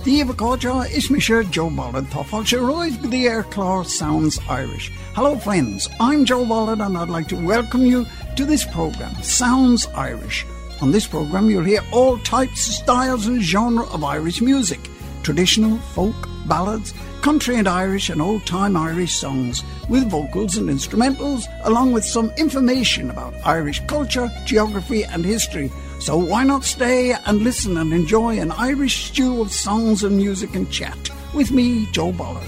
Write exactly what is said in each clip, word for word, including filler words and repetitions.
Díomh Cóide is me sure Joe Bollard Though she roid the air claw sounds Irish. Hello friends, I'm Joe Bollard and I'd like to welcome you to this programme, Sounds Irish. On this programme you'll hear all types, styles and genre of Irish music. Traditional, folk, ballads, country and Irish and old-time Irish songs with vocals and instrumentals, along with some information about Irish culture, geography and history. So why not stay and listen and enjoy an Irish stew of songs and music and chat with me, Joe Bollard.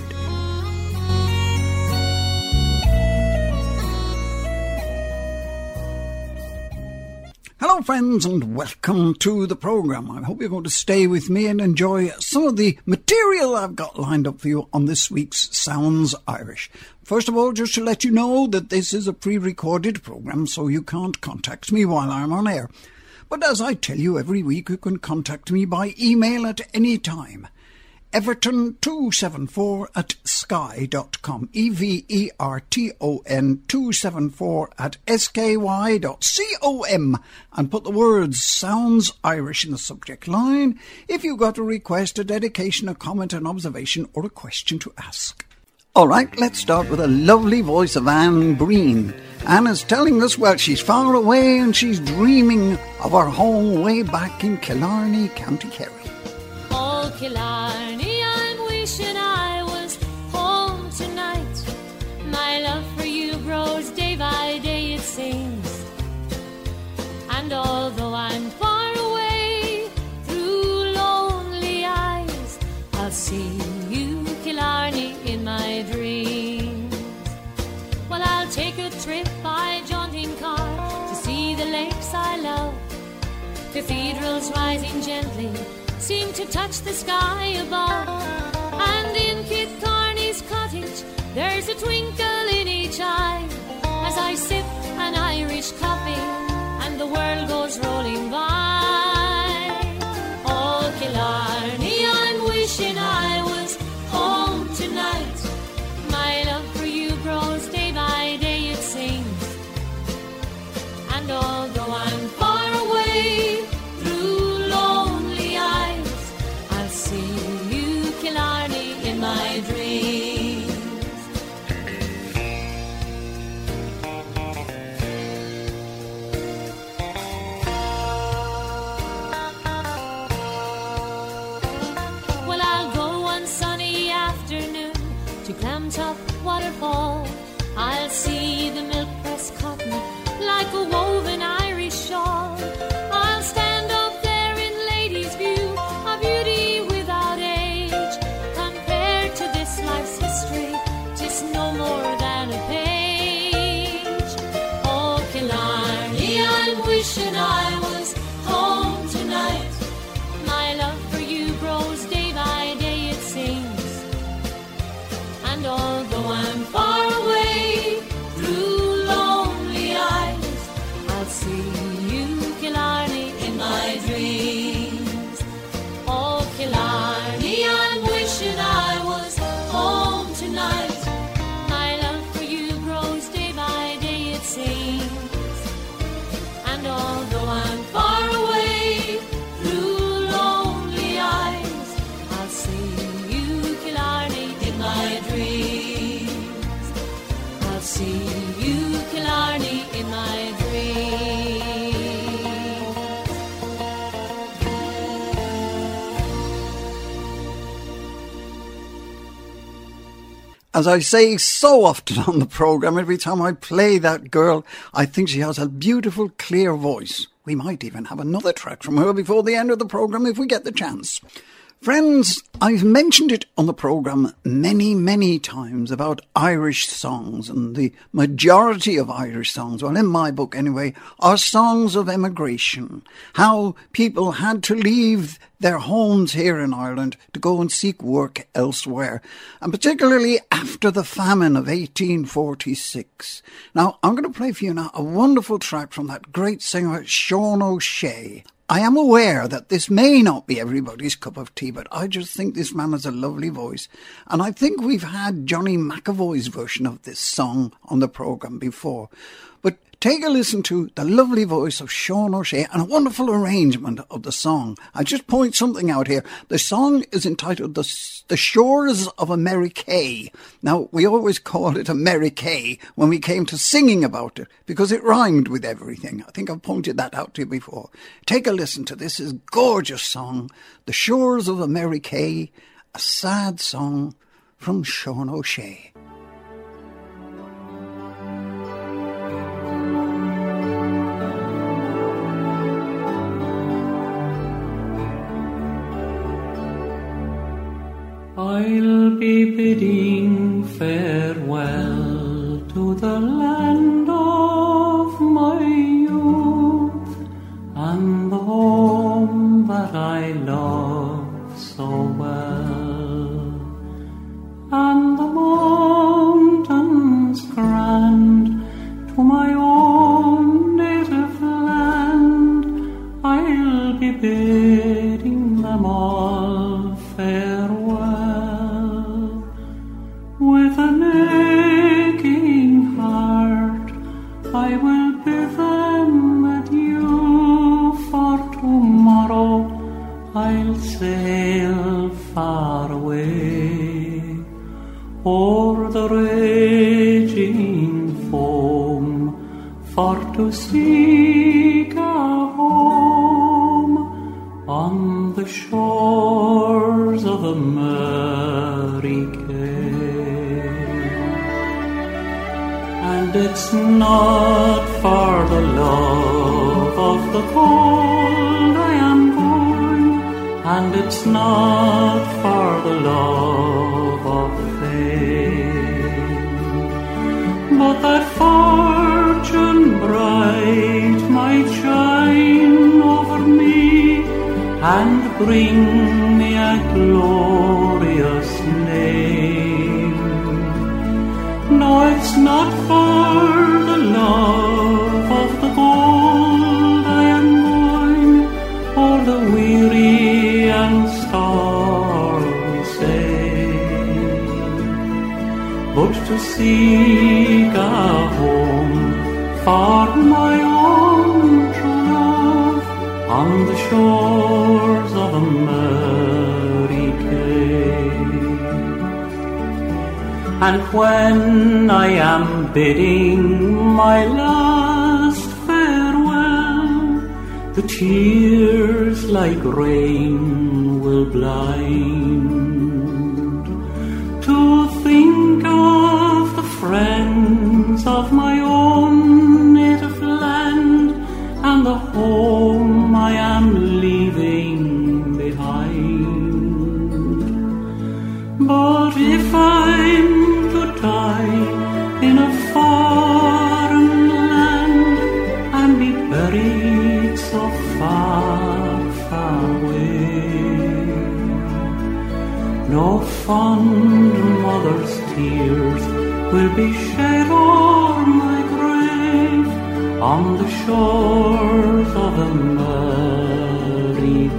Hello friends and welcome to the programme. I hope you're going to stay with me and enjoy some of the material I've got lined up for you on this week's Sounds Irish. First of all, just to let you know that this is a pre-recorded programme, so you can't contact me while I'm on air. But as I tell you every week, you can contact me by email at any time. Everton two seven four at sky dot com. E V E R T O N two seven four at S K Y dot com. And put the words Sounds Irish in the subject line if you've got a request, a dedication, a comment, an observation or a question to ask. All right, let's start with a lovely voice of Anne Breen. Anne is telling us, well, she's far away and she's dreaming of her home way back in Killarney, County Kerry. Oh, Killarney, I'm wishing I was home tonight. My love for you grows day by day, it seems. And although I'm far away through lonely eyes, I'll see you, Killarney, in my dreams. Well, I'll take a trip by jaunting car to see the lakes I love. Cathedrals rising gently seem to touch the sky above. And in Kit Carney's cottage there's a twinkle in each eye as I sip an Irish coffee and the world goes rolling by. Oh, Killarney, I'm wishing I was home tonight. My love for you grows day by day, it seems. And although I'm far away through lonely eyes, I'll see you, Killarney, in my dreams. Well, I'll go one sunny afternoon to Clamtop Waterfall. I'll see the milk press cotton like a woven Irish shawl. I'll stand up there in ladies' view, a beauty without age. Compared to this life's history, 'tis no more than a page. Oh, Killarney, I'm wishing I was home tonight. My love for you grows day by day, it seems. And although I'm far away through lonely eyes, I'll see you, Killarney, in my dreams. Oh, Killarney, I'm wishing I was home tonight. My love for you grows day by day, it seems. And although I'm far away through lonely eyes, I'll see you, Killarney, in my dreams. I'll see you, Killarney, in my dreams. As I say so often on the programme, every time I play that girl, I think she has a beautiful, clear voice. We might even have another track from her before the end of the programme if we get the chance. Friends, I've mentioned it on the programme many, many times about Irish songs, and the majority of Irish songs, well, in my book anyway, are songs of emigration. How people had to leave their homes here in Ireland to go and seek work elsewhere, and particularly after the famine of eighteen forty-six. Now, I'm going to play for you now a wonderful track from that great singer Sean O'Shea. I am aware that this may not be everybody's cup of tea, but I just think this man has a lovely voice. And I think we've had Johnny McAvoy's version of this song on the programme before. But Take a listen to the lovely voice of Sean O'Shea and a wonderful arrangement of the song. I'll just point something out here. The song is entitled The, the Shores of America. Now, we always called it America when we came to singing about it because it rhymed with everything. I think I've pointed that out to you before. Take a listen to this. This is a gorgeous song, The Shores of America, a sad song from Sean O'Shea. I'll be bidding farewell to the land of my youth and the home that I love so well, and the mountains grand to my own native land. I'll be bidding them all farewell. With an aching heart I will bid them adieu, for tomorrow I'll sail far away o'er the raging foam, for to seek a home on the shores of America. And it's not for the love of the cold I am going, and it's not for the love of fame, but that fortune bright might shine over me and bring me a glorious name. No, it's not for the love of the gold I am going, or the weary and stormy sail, but to seek a home for my own true love on the shores of America. And when I am bidding my last farewell, the tears like rain will blind, to think of the friends of my own native land and the home I am leaving behind. But if I'm to die in a foreign land and be buried so far, far away, no fond mother's tears will be shed o'er my grave on the shores of America.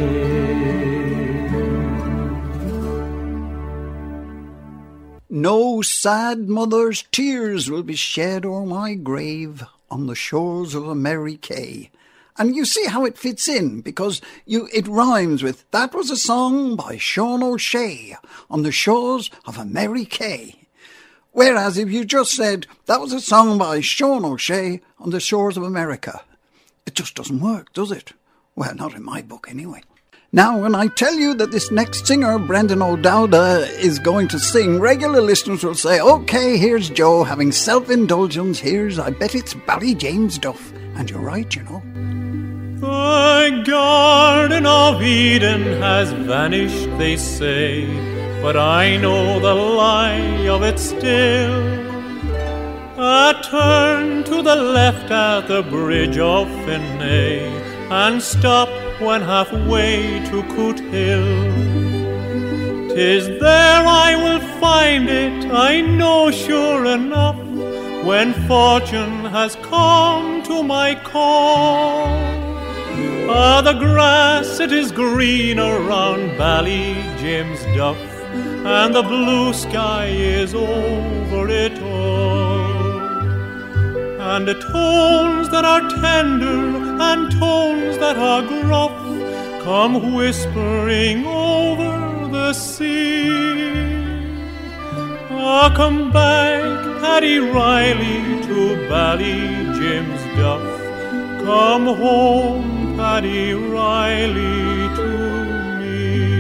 No sad mother's tears will be shed o'er my grave on the shores of America. And you see how it fits in, because you it rhymes with, that was a song by Sean O'Shea on the shores of America. Whereas if you just said, that was a song by Sean O'Shea on the shores of America, it just doesn't work, does it? Well, not in my book anyway. Now, when I tell you that this next singer, Brendan O'Dowd, is going to sing, regular listeners will say, OK, here's Joe having self-indulgence. Here's, I bet it's Barry James Duff. And you're right, you know. The Garden of Eden has vanished, they say, but I know the lie of it still. A turn to the left at the bridge of Finney, and stop when halfway to Coot Hill. 'Tis there I will find it, I know sure enough, when fortune has come to my call. Ah, the grass it is green around Bally James Duff, and the blue sky is over it all. and tones that are tender and tones that are gruff come whispering over the sea. Ah, come back, Paddy Riley, to Ballygym's Duff. Come home, Paddy Riley, to me.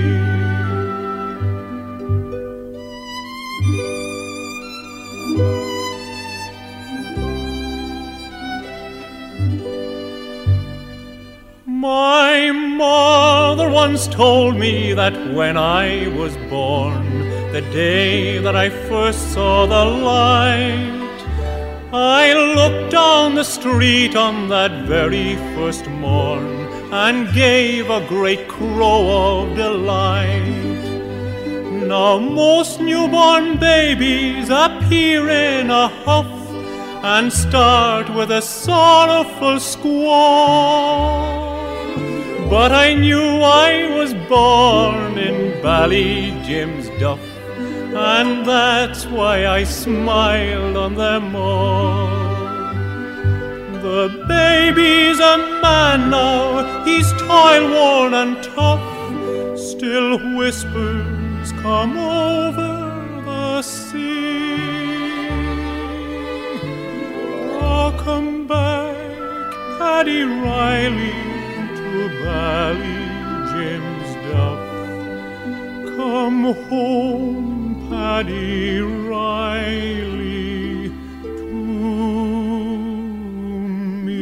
My mother once told me that when I was born, the day that I first saw the light, I looked down the street on that very first morn and gave a great crow of delight. Now most newborn babies appear in a huff and start with a sorrowful squall. But I knew I was born in Ballygym's Duff, and that's why I smiled on them all. The baby's a man now, he's toil-worn and tough, still whispers come over the sea. Oh, come back, Paddy Riley, to Ballygym's Duff. Come home, Paddy Riley, to me.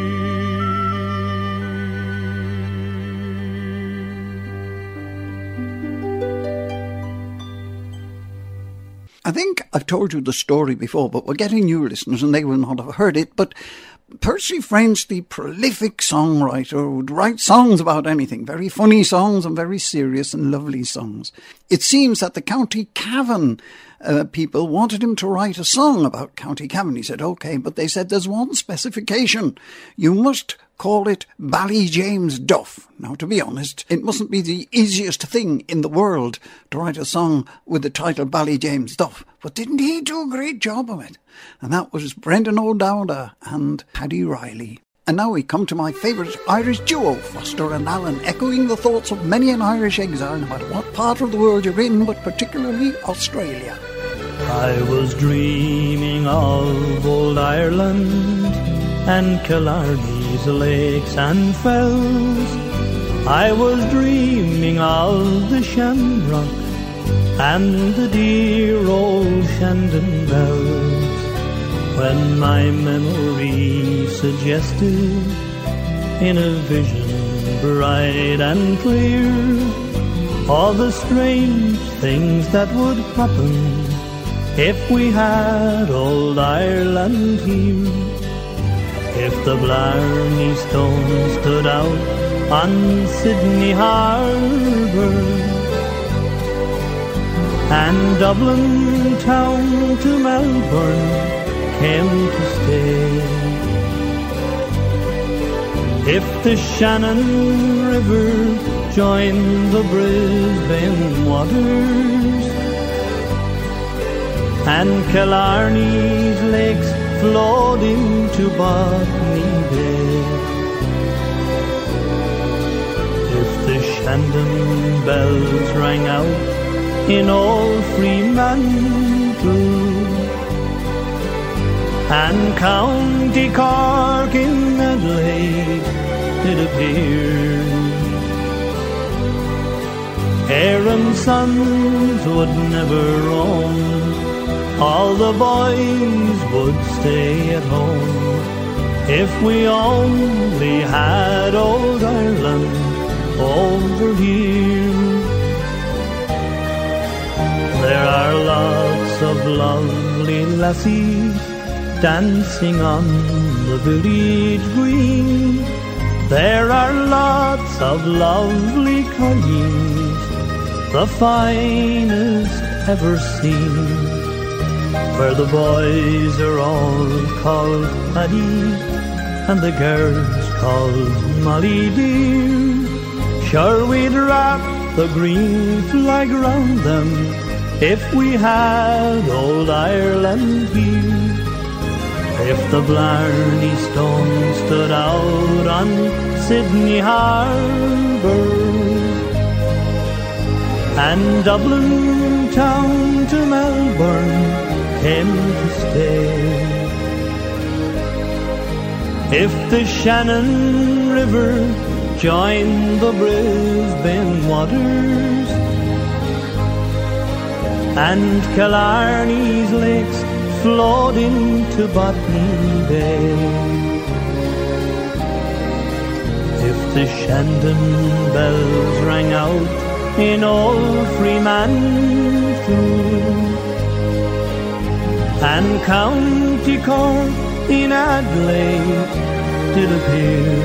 I think I've told you the story before, but we're getting new listeners and they will not have heard it. But Percy French, the prolific songwriter, would write songs about anything, very funny songs and very serious and lovely songs. It seems that the County Cavan uh, people wanted him to write a song about County Cavan. He said, OK, but they said there's one specification. You must call it Ballygym's Duff. Now, to be honest, it mustn't be the easiest thing in the world to write a song with the title Ballygym's Duff. But didn't he do a great job of it? And that was Brendan O'Dowda and Paddy Riley. And now we come to my favourite Irish duo, Foster and Allen, echoing the thoughts of many an Irish exile, no matter what part of the world you're in, but particularly Australia. I was dreaming of old Ireland and Killarney's lakes and fells. I was dreaming of the Shamrock and the dear old Shandon bells, when my memory suggested in a vision bright and clear all the strange things that would happen if we had old Ireland here. If the Blarney Stone stood out on Sydney Harbour and Dublin town to Melbourne came to stay, if the Shannon River joined the Brisbane waters and Killarney's lakes flowed into Botany Bay, if the Shandon bells rang out in old Fremantle and County Cork in Adelaide did appear, Aaron's sons would never roam, all the boys would stay at home, if we only had old Ireland over here. There are lots of lovely lassies dancing on the village green. There are lots of lovely collies, the finest ever seen, where the boys are all called Paddy and the girls called Molly dear. Sure we'd wrap the green flag round them if we had old Ireland here. If the Blarney Stone stood out on Sydney Harbour, and Dublin town to Melbourne came to stay, if the Shannon River joined the Brisbane waters, and Killarney's lakes flowed into Botany Bay, if the Shandon bells rang out in old Fremantle, and County Cork in Adelaide did appear,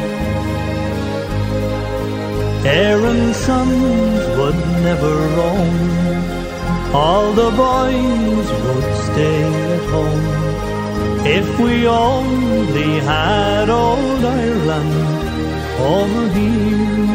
Erin's sons would never roam, all the boys would stay at home, if we only had old Ireland over here.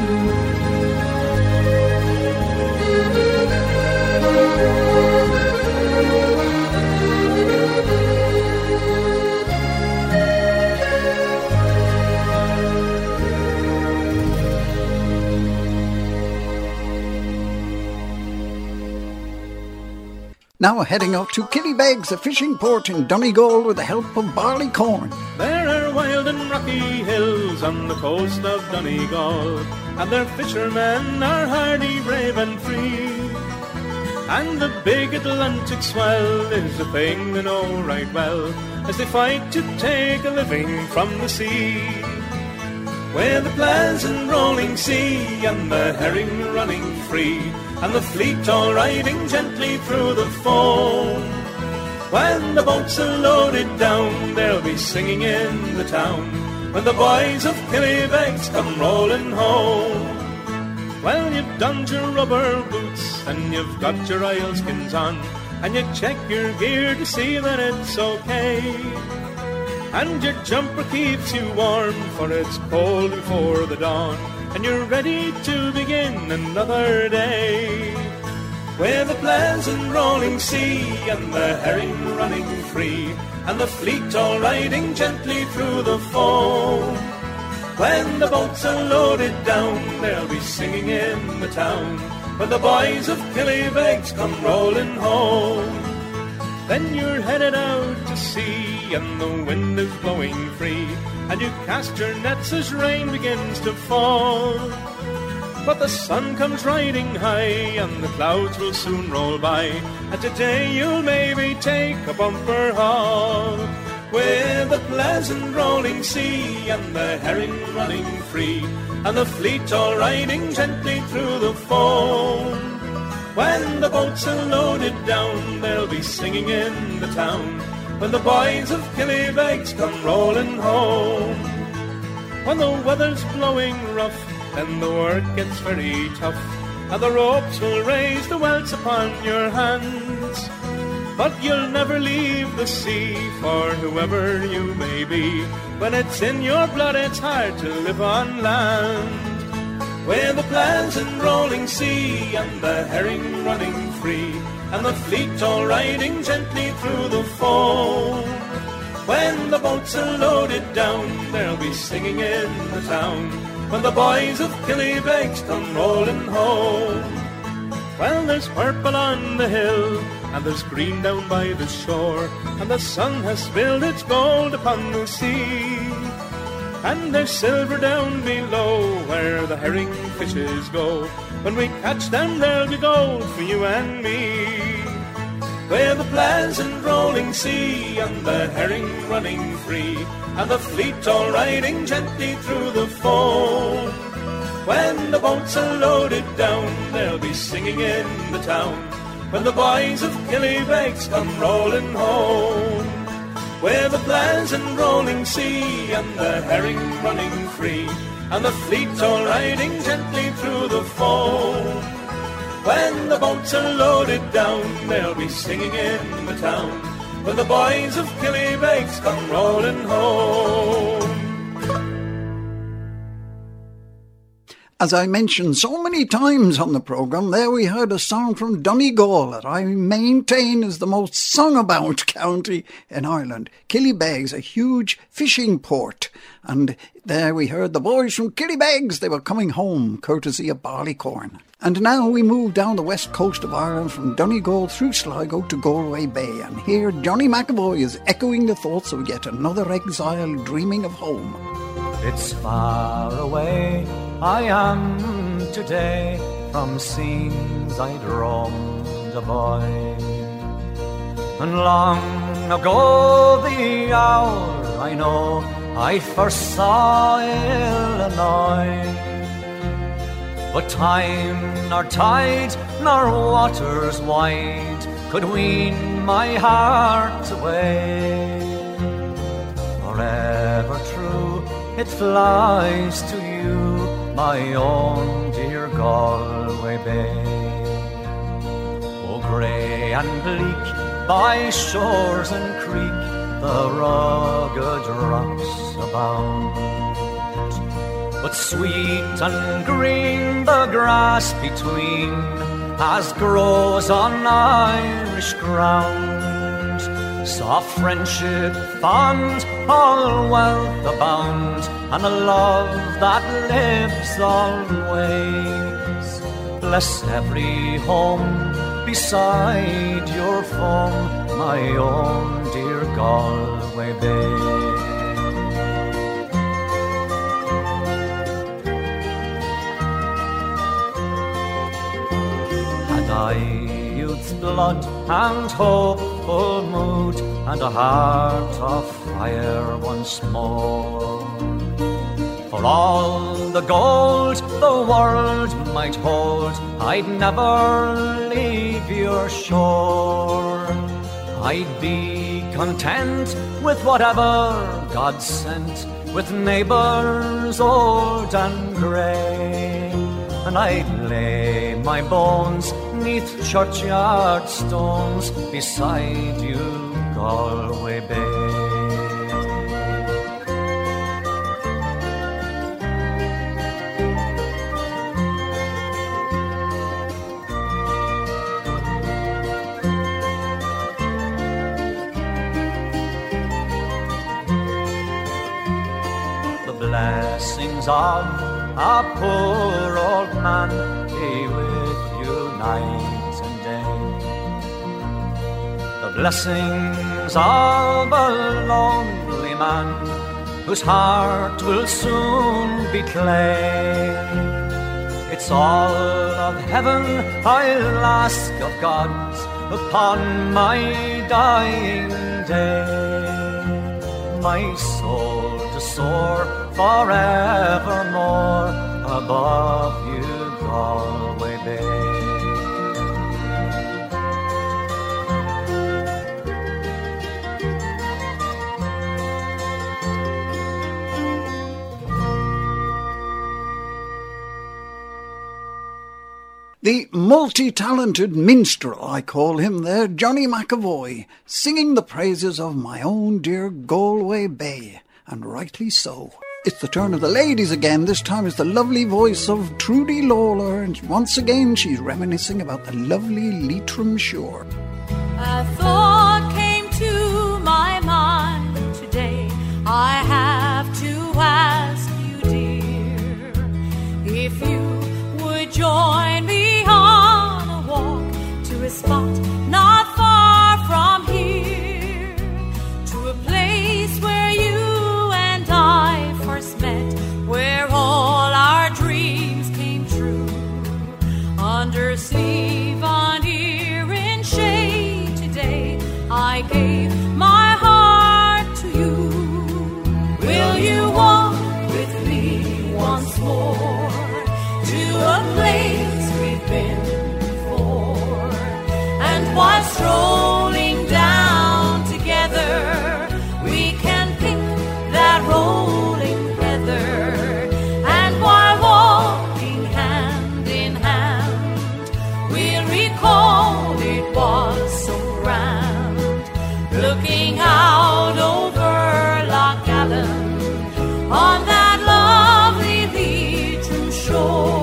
Now heading out to Killybegs, a fishing port in Donegal, with the help of Barleycorn. There are wild and rocky hills on the coast of Donegal, and their fishermen are hardy, brave and free. And the big Atlantic swell is a thing they know right well, as they fight to take a living from the sea. With the pleasant rolling sea and the herring running free, and the fleet all riding gently through the foam, when the boats are loaded down, they'll be singing in the town, when the boys of Killybegs come rolling home. Well, you've donned your rubber boots and you've got your oilskins on, and you check your gear to see that it's okay, and your jumper keeps you warm, for it's cold before the dawn, and you're ready to begin another day. With the pleasant rolling sea and the herring running free, and the fleet all riding gently through the foam, when the boats are loaded down, they'll be singing in the town, when the boys of Killybegs come rolling home. Then you're headed out to sea, and the wind is blowing free, and you cast your nets as rain begins to fall. But the sun comes riding high, and the clouds will soon roll by, and today you'll maybe take a bumper haul. With the pleasant rolling sea and the herring running free, and the fleet all riding gently through the foam, when the boats are loaded down, they'll be singing in the town, when the boys of Killybegs come rolling home. When the weather's blowing rough and the work gets very tough, and the ropes will raise the welts upon your hands, but you'll never leave the sea, for whoever you may be, when it's in your blood it's hard to live on land. With the pleasant rolling sea and the herring running free, and the fleet all riding gently through the foam, when the boats are loaded down, they'll be singing in the town, when the boys of Killybegs come rolling home. Well, there's purple on the hill, and there's green down by the shore, and the sun has spilled its gold upon the sea, and there's silver down below where the herring fishes go. When we catch them, there'll be gold for you and me. Where the pleasant rolling sea and the herring running free, and the fleet all riding gently through the foam, when the boats are loaded down, they'll be singing in the town, when the boys of Killybegs come rolling home. Where the pleasant rolling sea and the herring running free, and the fleet all riding gently through the foam, when the boats are loaded down, they'll be singing in the town, when the boys of Killybegs come rolling home. As I mentioned so many times on the programme, there we heard a song from Donegal that I maintain is the most sung-about county in Ireland. Killybegs, a huge fishing port. And there we heard the boys from Killybegs. They were coming home, courtesy of Barleycorn. And now we move down the west coast of Ireland from Donegal through Sligo to Galway Bay. And here Johnny McAvoy is echoing the thoughts of yet another exile dreaming of home. It's far away I am today from scenes I'd roamed a boy, and long ago the hour I know I first saw Illinois. But time nor tide nor waters wide could wean my heart away. Forever true it flies to you, my own dear Galway Bay. Oh, grey and bleak by shores and creek the rugged rocks abound, but sweet and green the grass between as grows on Irish ground. Soft friendship fond, all wealth abound, and a love that lives always. Bless every home beside your foam, my own dear Galway Bay. Had I youth's blood and hopeful mood, and a heart of fire once more, for all the gold the world might hold, I'd never leave your shore. I'd be content with whatever God sent, with neighbours old and grey, and I'd lay my bones neath churchyard stones beside you, Galway Bay. The blessings of a poor old man be with you night and day. The blessings of a lonely man whose heart will soon be clay. It's all of heaven I'll ask of God upon my dying day, my soul to soar forevermore above you, Galway Bay. The multi-talented minstrel, I call him there, Johnny McAvoy, singing the praises of my own dear Galway Bay, and rightly so. It's the turn of the ladies again. This time it's the lovely voice of Trudy Lawler, and once again she's reminiscing about the lovely Leitrim shore. A thought came to my mind today. I have to ask you, dear, if you would join me on a walk to a spot not far from here, to a place where you and I first met, where all our dreams came true, under sleeve on ear in shade today I gave my heart to you. Will you walk with me once more to a place we've been before, and while strolling down together we can pick that rolling heather, and while walking hand in hand we'll recall it was so grand, looking out over Loch Allen on that lovely Leitrim shore.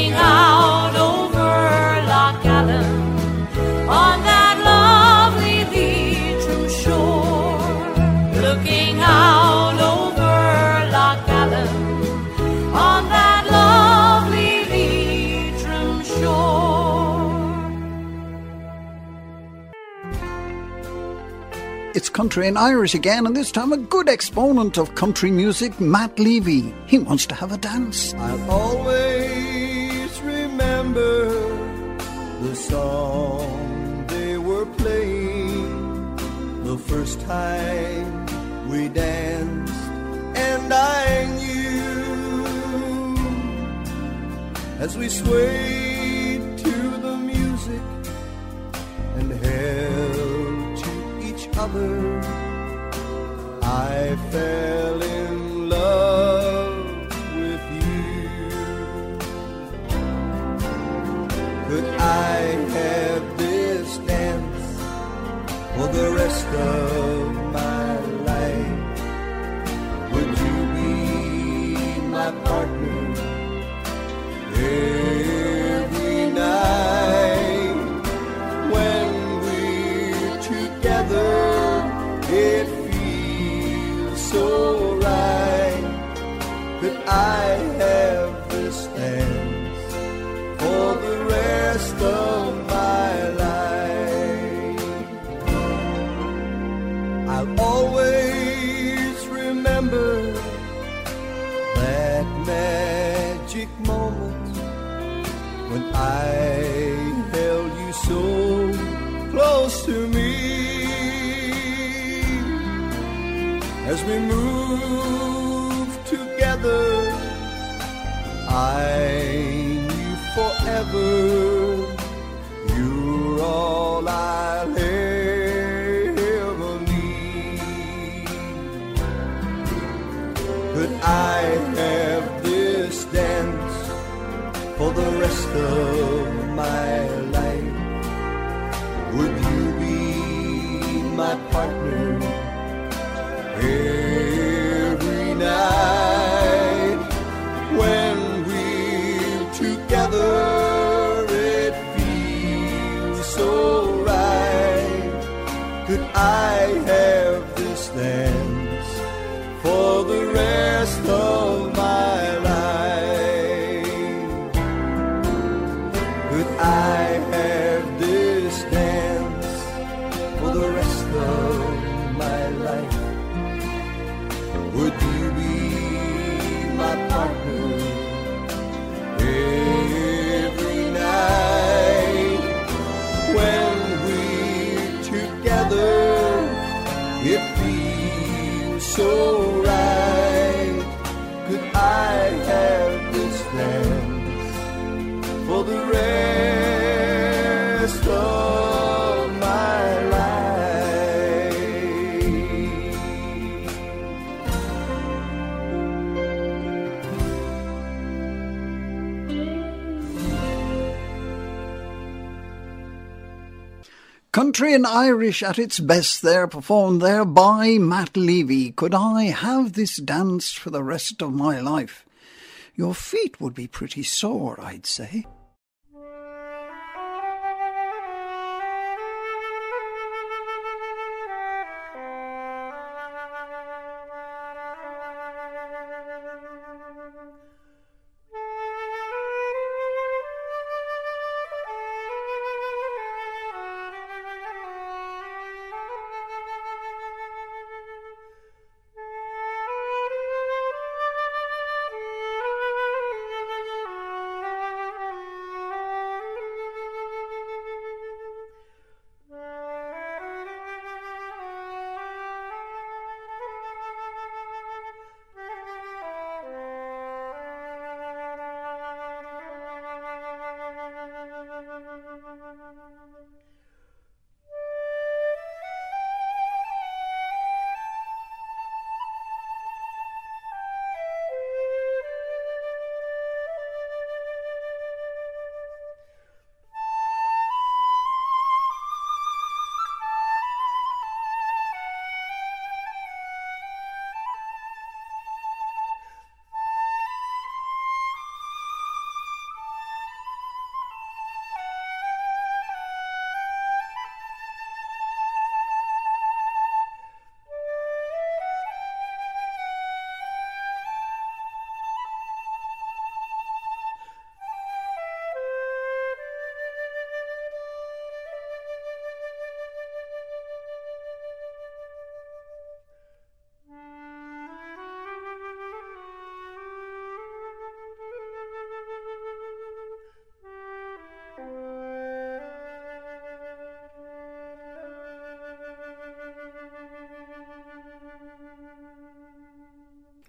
looking out over Loch Allen on that lovely Leitrim shore, looking out over Loch Allen on that lovely Leitrim shore. It's Country and Irish again, and this time a good exponent of country music, Matt Levy. He wants to have a dance. I'll always remember the song they were playing the first time we danced, and I knew as we swayed to the music and held to each other, I fell in love with you. Could I have this dance for the rest of my life? Would you be my partner every night? When we're together, it feels so right. Could I have this dance for the rest of my life? I'll always remember that magic moment when I held you so close to me. As we move together, I knew forever you're all I'll ever need. Could I have this dance for the rest of my life? Would you be my partner every night? When we're together, it feels so right. Could I have this dance for the rest of my life? Could I have this dance for the rest of my life? Would you be my partner every night? When we're together, it feels so right. Could I have this dance for the rest of my life? Country and Irish at its best there, performed there by Matt Levy. Could I have this dance for the rest of my life? Your feet would be pretty sore, I'd say.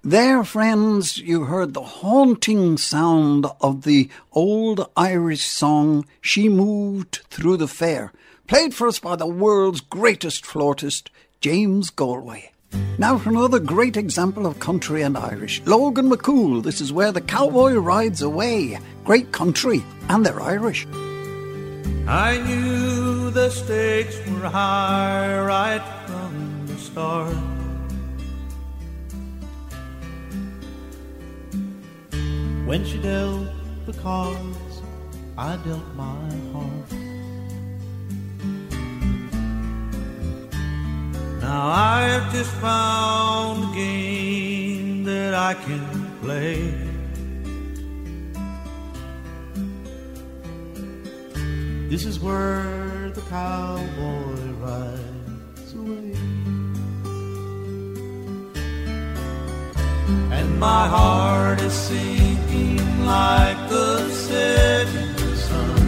There, friends, you heard the haunting sound of the old Irish song, She Moved Through the Fair, played for us by the world's greatest flautist, James Galway. Now for another great example of country and Irish. Logan McCool, This Is Where the Cowboy Rides Away. Great country, and they're Irish. I knew the stakes were high right from the start. When she dealt the cards, I dealt my heart. Now I've just found a game that I can play. This is where the cowboy rides away. And my heart is sinking like the setting sun.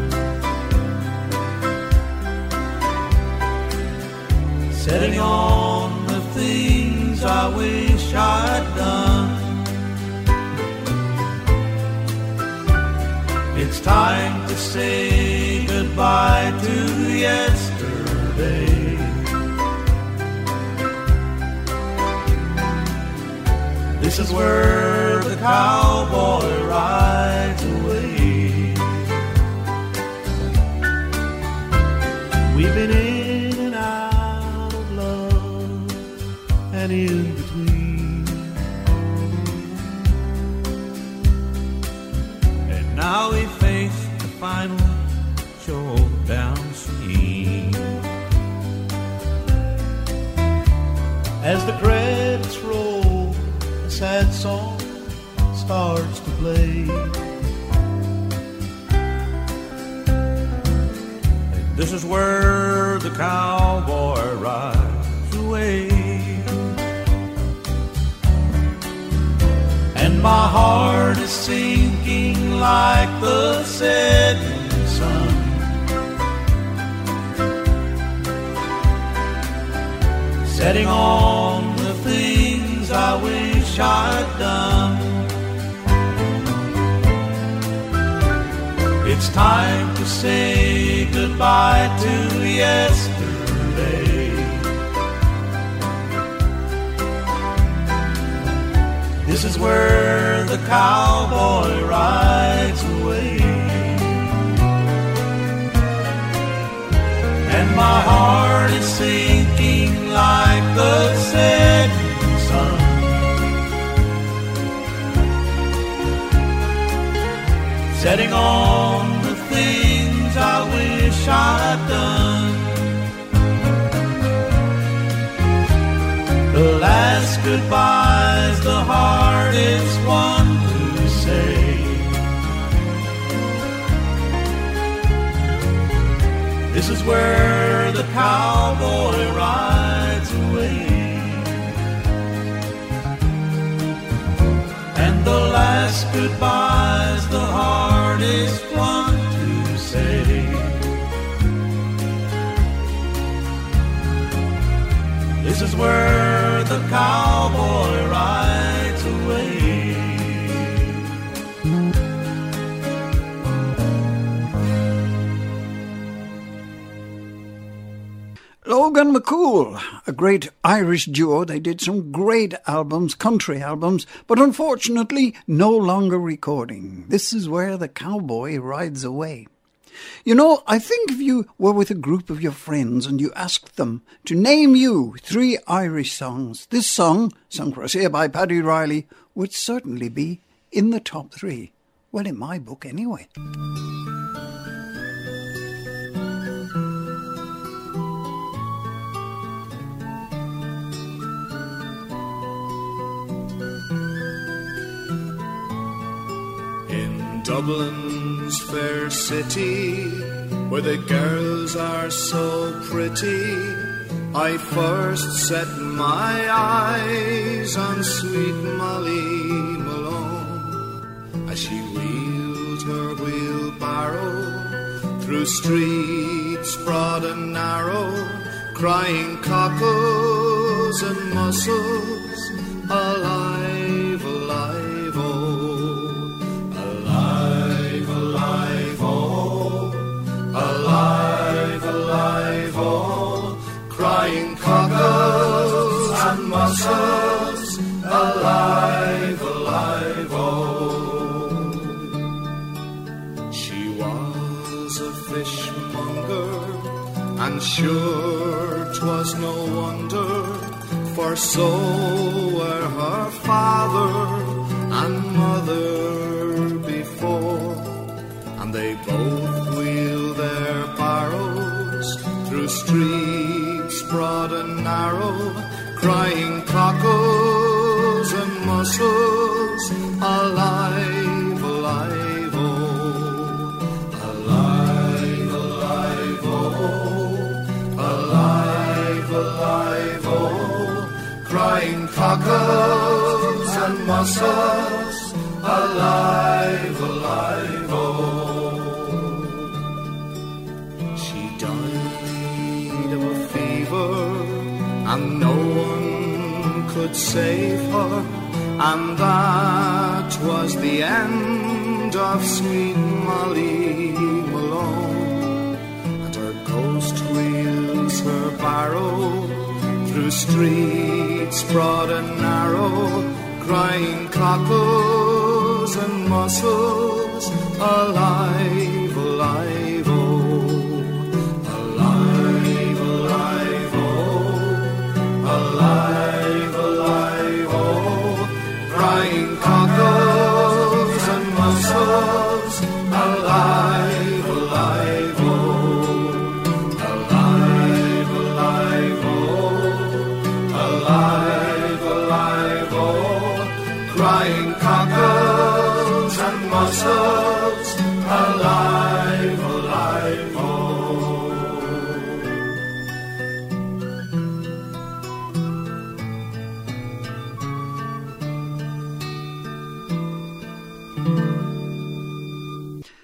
Setting on the things I wish I'd done. It's time to say goodbye to yesterday. This is where the cowboy rides away. We've been in and out of love and in between, and now we face the final showdown scene. As the credits roll, a sad song starts to play. And this is where the cowboy rides away. And my heart is sinking like the setting sun. Setting on the things I wish I'd done. It's time to say goodbye to yesterday. This is where the cowboy rides away. And my heart is sinking like the setting sun. Setting on the things I wish I'd done. The last goodbye's the hardest one to say. This is where the cowboy rides away. And the last goodbye's the hardest one to say. This is where the cowboy rides away. Logan McCool, a great Irish duo. They did some great albums, country albums, but unfortunately no longer recording. This is where the cowboy rides away. You know, I think if you were with a group of your friends and you asked them to name you three Irish songs, this song, sung for us here by Paddy Riley, would certainly be in the top three. Well, in my book anyway. In Dublin's fair city, where the girls are so pretty, I first set my eyes on sweet Molly Malone, as she wheeled her wheelbarrow through streets broad and narrow, crying cockles and mussels alive. was a fishmonger, and sure 'twas no wonder, for so were her father and mother before. And they both wheeled their barrows through streets broad and narrow, crying cockles and mussels, alive, alive, oh, alive, alive, oh, alive, alive, oh, crying cockles and mussels, alive, alive, oh. She died of a fever, and no one could save her, and that was the end of sweet Molly Malone. And her ghost wheels her barrow through streets broad and narrow, crying cockles and mussels, alive, alive, oh, alive, alive, oh, alive, alive, oh, crying cockles and mussels, alive, alive, oh, alive, alive, oh, alive, alive, oh, crying cockles and mussels.